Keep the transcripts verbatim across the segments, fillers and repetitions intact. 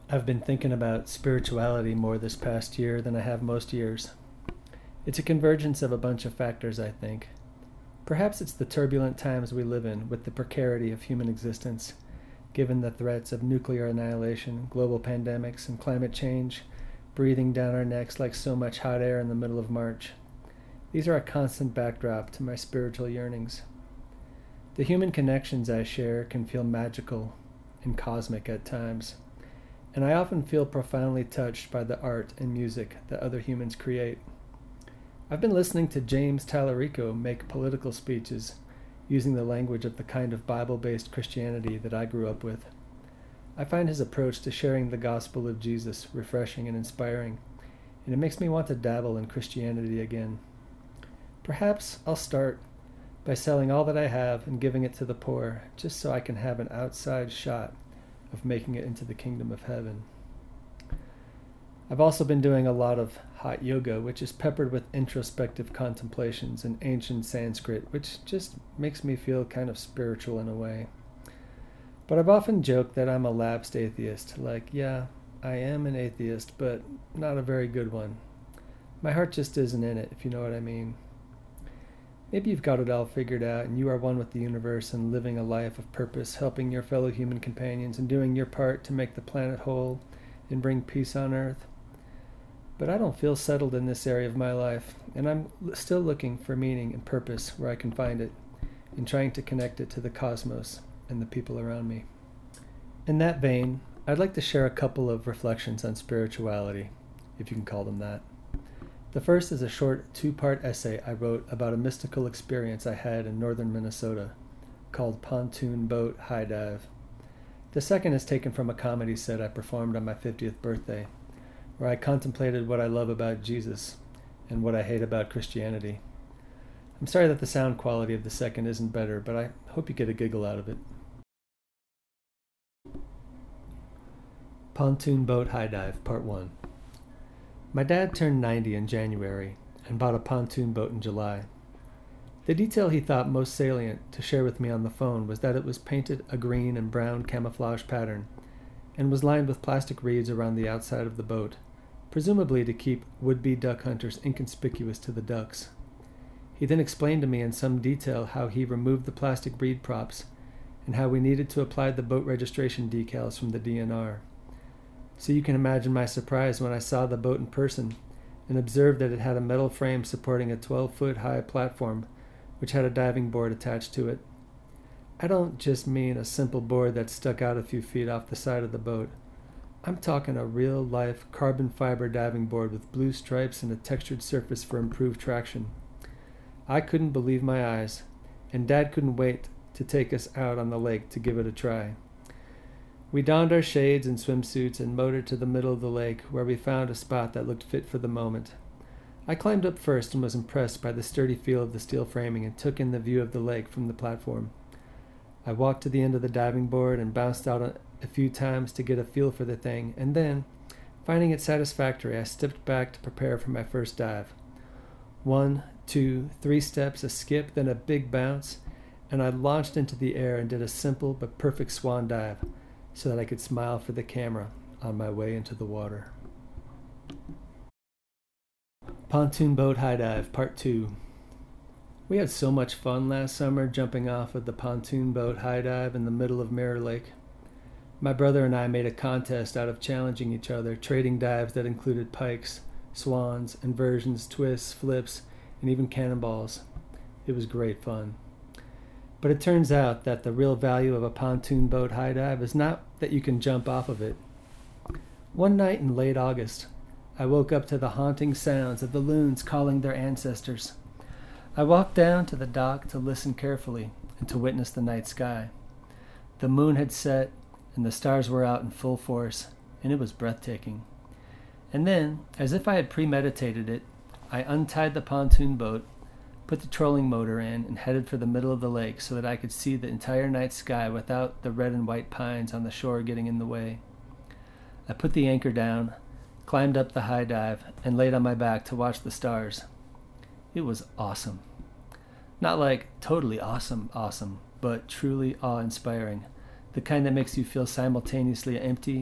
I've been thinking about spirituality more this past year than I have most years. It's a convergence of a bunch of factors, I think. Perhaps it's the turbulent times we live in with the precarity of human existence, given the threats of nuclear annihilation, global pandemics, and climate change breathing down our necks like so much hot air in the middle of March. These are a constant backdrop to my spiritual yearnings. The human connections I share can feel magical and cosmic at times, and I often feel profoundly touched by the art and music that other humans create. I've been listening to James Tallarico make political speeches using the language of the kind of Bible-based Christianity that I grew up with. I find his approach to sharing the gospel of Jesus refreshing and inspiring, and it makes me want to dabble in Christianity again. Perhaps I'll start by selling all that I have and giving it to the poor, just so I can have an outside shot of making it into the kingdom of heaven. I've also been doing a lot of hot yoga, which is peppered with introspective contemplations in ancient Sanskrit, which just makes me feel kind of spiritual in a way. But I've often joked that I'm a lapsed atheist, like, yeah, I am an atheist, but not a very good one. My heart just isn't in it, if you know what I mean. Maybe you've got it all figured out and you are one with the universe and living a life of purpose, helping your fellow human companions and doing your part to make the planet whole and bring peace on earth. But I don't feel settled in this area of my life, and I'm still looking for meaning and purpose where I can find it, and trying to connect it to the cosmos and the people around me. In that vein, I'd like to share a couple of reflections on spirituality, if you can call them that. The first is a short two-part essay I wrote about a mystical experience I had in northern Minnesota called Pontoon Boat High Dive. The second is taken from a comedy set I performed on my fiftieth birthday, where I contemplated what I love about Jesus and what I hate about Christianity. I'm sorry that the sound quality of the second isn't better, but I hope you get a giggle out of it. Pontoon Boat High Dive, Part one. My dad turned ninety in January and bought a pontoon boat in July. The detail he thought most salient to share with me on the phone was that it was painted a green and brown camouflage pattern and was lined with plastic reeds around the outside of the boat, presumably to keep would-be duck hunters inconspicuous to the ducks. He then explained to me in some detail how he removed the plastic reed props and how we needed to apply the boat registration decals from the D N R. So you can imagine my surprise when I saw the boat in person and observed that it had a metal frame supporting a twelve-foot high platform which had a diving board attached to it. I don't just mean a simple board that stuck out a few feet off the side of the boat. I'm talking a real-life carbon fiber diving board with blue stripes and a textured surface for improved traction. I couldn't believe my eyes, and Dad couldn't wait to take us out on the lake to give it a try. We donned our shades and swimsuits and motored to the middle of the lake, where we found a spot that looked fit for the moment. I climbed up first and was impressed by the sturdy feel of the steel framing and took in the view of the lake from the platform. I walked to the end of the diving board and bounced out a few times to get a feel for the thing, and then, finding it satisfactory, I stepped back to prepare for my first dive. One, two, three steps, a skip, then a big bounce, and I launched into the air and did a simple but perfect swan dive, so that I could smile for the camera on my way into the water. Pontoon Boat High Dive, Part two. We had so much fun last summer jumping off of the pontoon boat high dive in the middle of Mirror Lake. My brother and I made a contest out of challenging each other, trading dives that included pikes, swans, inversions, twists, flips, and even cannonballs. It was great fun. But it turns out that the real value of a pontoon boat high dive is not that you can jump off of it. One night in late August, I woke up to the haunting sounds of the loons calling their ancestors. I walked down to the dock to listen carefully and to witness the night sky. The moon had set and the stars were out in full force, and it was breathtaking. And then, as if I had premeditated it, I untied the pontoon boat, put the trolling motor in, and headed for the middle of the lake so that I could see the entire night sky without the red and white pines on the shore getting in the way. I put the anchor down, climbed up the high dive, and laid on my back to watch the stars. It was awesome. Not like totally awesome, awesome, but truly awe-inspiring. The kind that makes you feel simultaneously empty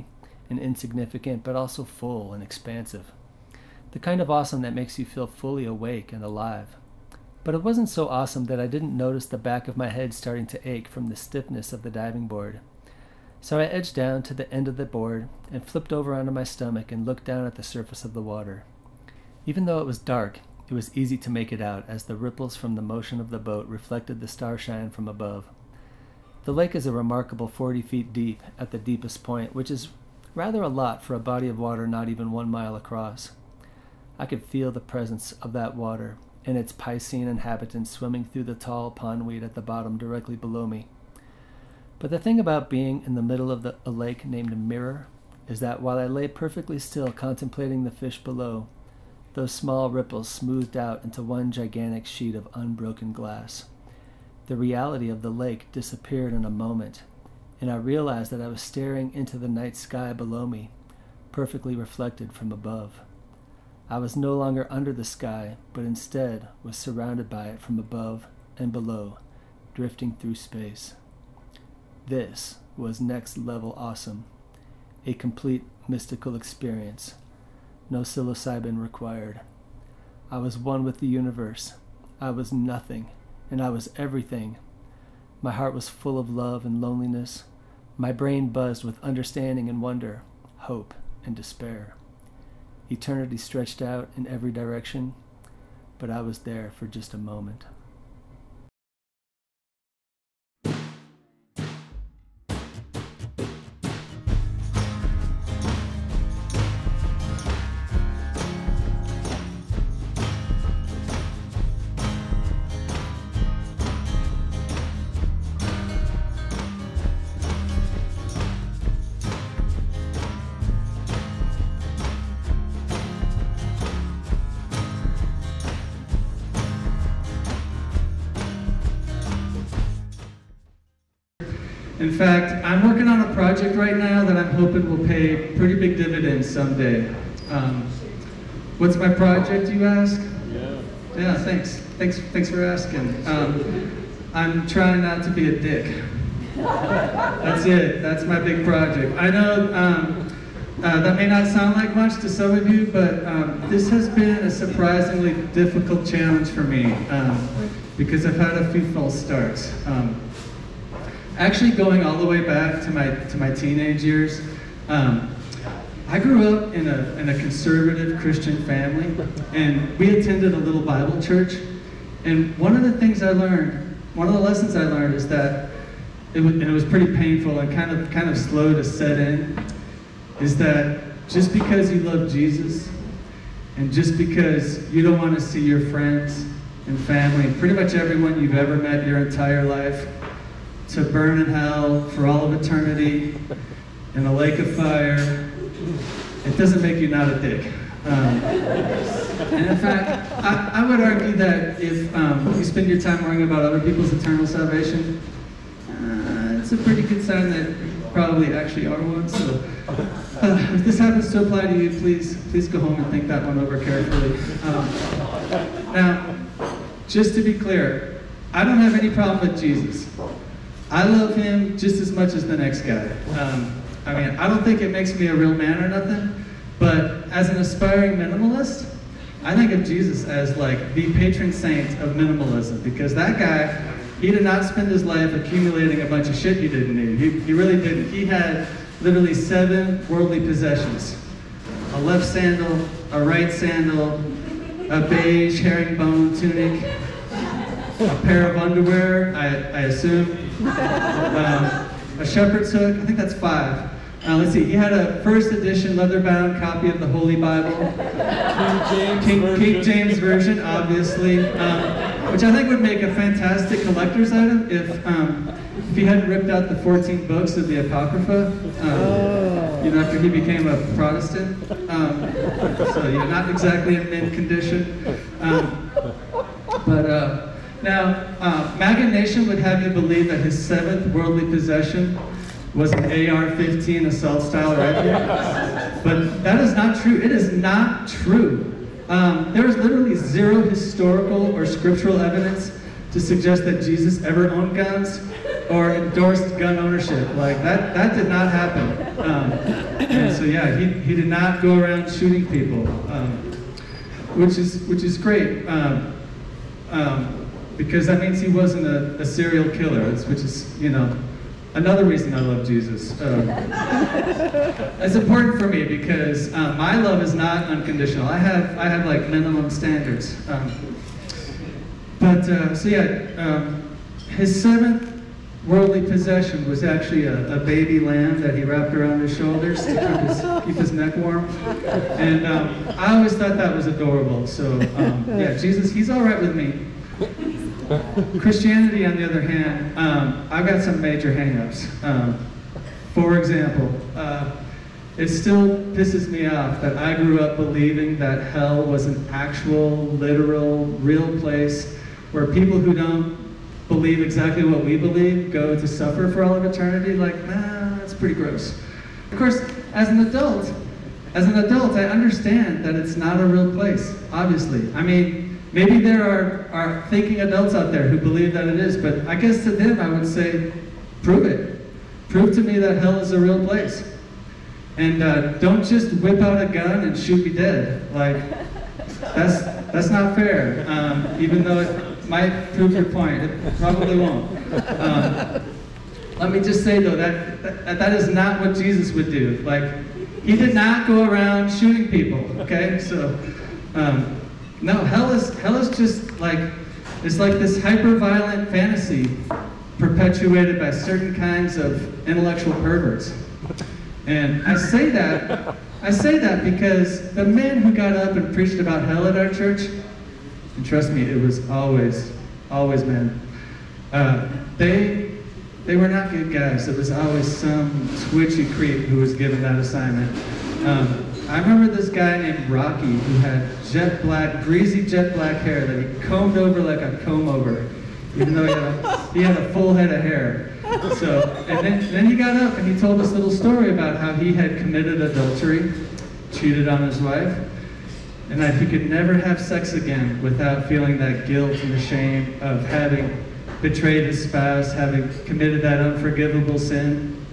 and insignificant, but also full and expansive. The kind of awesome that makes you feel fully awake and alive. But it wasn't so awesome that I didn't notice the back of my head starting to ache from the stiffness of the diving board. So I edged down to the end of the board and flipped over onto my stomach and looked down at the surface of the water. Even though it was dark, it was easy to make it out as the ripples from the motion of the boat reflected the starshine from above. The lake is a remarkable forty feet deep at the deepest point, which is rather a lot for a body of water not even one mile across. I could feel the presence of that water and its piscine inhabitants swimming through the tall pondweed at the bottom directly below me. But the thing about being in the middle of the, a lake named Mirror is that while I lay perfectly still contemplating the fish below, those small ripples smoothed out into one gigantic sheet of unbroken glass. The reality of the lake disappeared in a moment, and I realized that I was staring into the night sky below me, perfectly reflected from above. I was no longer under the sky, but instead was surrounded by it from above and below, drifting through space. This was next level awesome, a complete mystical experience. No psilocybin required. I was one with the universe. I was nothing, and I was everything. My heart was full of love and loneliness. My brain buzzed with understanding and wonder, hope and despair. Eternity stretched out in every direction, but I was there for just a moment. In fact, I'm working on a project right now that I'm hoping will pay pretty big dividends someday. Um, what's my project, you ask? Yeah. Yeah, thanks. Thanks, thanks for asking. Um, I'm trying not to be a dick. That's it. That's my big project. I know um, uh, that may not sound like much to some of you, but um, this has been a surprisingly difficult challenge for me um, because I've had a few false starts. Um, Actually, going all the way back to my to my teenage years, um, I grew up in a in a conservative Christian family, and we attended a little Bible church. And one of the things I learned, one of the lessons I learned, is that it was, and it was pretty painful and kind of kind of slow to set in, is that just because you love Jesus, and just because you don't want to see your friends and family, and pretty much everyone you've ever met your entire life, to burn in hell for all of eternity in a lake of fire, it doesn't make you not a dick. Um, and in fact, I, I would argue that if um, you spend your time worrying about other people's eternal salvation, uh, it's a pretty good sign that you probably actually are one. So uh, if this happens to apply to you, please please go home and think that one over carefully. Um, now, just to be clear, I don't have any problem with Jesus. I love him just as much as the next guy. Um, I mean, I don't think it makes me a real man or nothing, but as an aspiring minimalist, I think of Jesus as like the patron saint of minimalism, because that guy, he did not spend his life accumulating a bunch of shit he didn't need. He, he really didn't. He had literally seven worldly possessions. A left sandal, a right sandal, a beige herringbone tunic, a pair of underwear, I, I assume, um, a shepherd's hook, I think that's five. Uh, let's see, he had a first edition leather-bound copy of the Holy Bible. King James King, version. King James Version, obviously, um, which I think would make a fantastic collector's item if, um, if he hadn't ripped out the fourteen books of the Apocrypha, um, oh. you know, after he became a Protestant. Um, so, you know, not exactly in mint condition. Um, but, uh, Now, uh, MAGA Nation would have you believe that his seventh worldly possession was an A R fifteen assault-style rifle, but that is not true. It is not true. Um, there is literally zero historical or scriptural evidence to suggest that Jesus ever owned guns. or endorsed gun ownership. Like that, that did not happen. Um, and so yeah, he, he did not go around shooting people, um, which is which is great um, um, because that means he wasn't a, a serial killer. Which is you know another reason I love Jesus. Um, it's important for me because um, my love is not unconditional. I have I have like minimum standards. Um, but uh, so yeah, um, his seventh worldly possession was actually a, a baby lamb that he wrapped around his shoulders to keep his, keep his neck warm. And um, I always thought that was adorable. So um, yeah, Jesus, he's all right with me. Christianity, on the other hand, um, I've got some major hang-ups. Um, for example, uh, it still pisses me off that I grew up believing that hell was an actual, literal, real place where people who don't believe exactly what we believe go to suffer for all of eternity. Like, nah, that's pretty gross. Of course, as an adult, as an adult, I understand that it's not a real place, obviously. I mean, maybe there are, are thinking adults out there who believe that it is, but I guess to them I would say, prove it. Prove to me that hell is a real place. And uh, don't just whip out a gun and shoot me dead. Like, that's, that's not fair, um, even though it might prove your point. It probably won't. Um, let me just say though, that, that that is not what Jesus would do. Like, he did not go around shooting people, okay? So, um, no, hell is, hell is just like, it's like this hyper-violent fantasy perpetuated by certain kinds of intellectual perverts. And I say that, I say that because the men who got up and preached about hell at our church, and trust me, it was always, always men. Uh, they, they were not good guys. It was always some twitchy creep who was given that assignment. Um, I remember this guy named Rocky who had jet black, greasy jet black hair that he combed over like a comb over, even though he had a, he had a full head of hair. So, and then, then he got up and he told this little story about how he had committed adultery, cheated on his wife, and that he could never have sex again without feeling that guilt and the shame of having betrayed his spouse, having committed that unforgivable sin.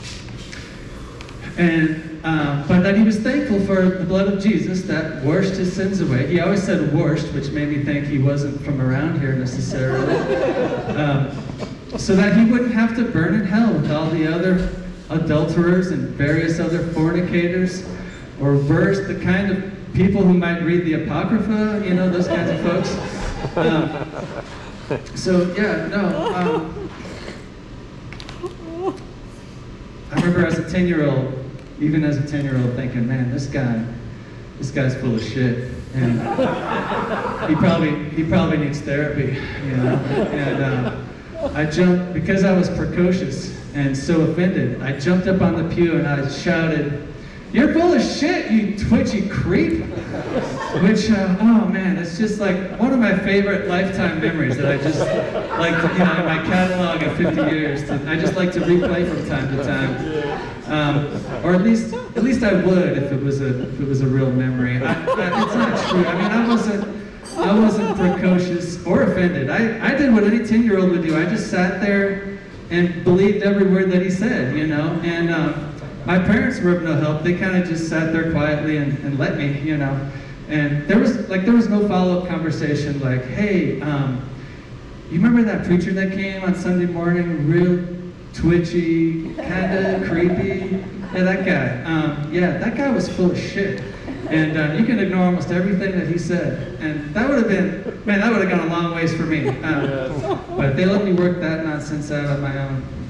And, um, but that he was thankful for the blood of Jesus that washed his sins away. He always said washed, which made me think he wasn't from around here necessarily. Um, so that he wouldn't have to burn in hell with all the other adulterers and various other fornicators, or worse, the kind of people who might read the Apocrypha, you know, those kinds of folks. Um, so, yeah, no. Um, I remember as a ten-year-old, even as a ten-year-old, thinking, man, this guy, this guy's full of shit. And he probably, he probably needs therapy, you know. And um, I jumped, because I was precocious and so offended, I jumped up on the pew and I shouted, "You're full of shit, you twitchy creep!" Which, uh, oh man, it's just like one of my favorite lifetime memories that I just like, you know, in my catalog of fifty years, to, I just like to replay from time to time. Um, or at least, at least I would if it was a, if it was a real memory. I, I, it's not true. I mean, I wasn't, I wasn't precocious or offended. I, I did what any ten-year-old would do. I just sat there and believed every word that he said, you know, and. Um, My parents were of no help. They kind of just sat there quietly and, and let me, you know. And there was like there was no follow-up conversation like, "Hey, um, you remember that preacher that came on Sunday morning, real twitchy, kind of creepy? Yeah, that guy. Um, yeah, that guy was full of shit. And uh, you can ignore almost everything that he said." And that would have been, man, that would have gone a long ways for me. Um, but they let me work that nonsense out on my own.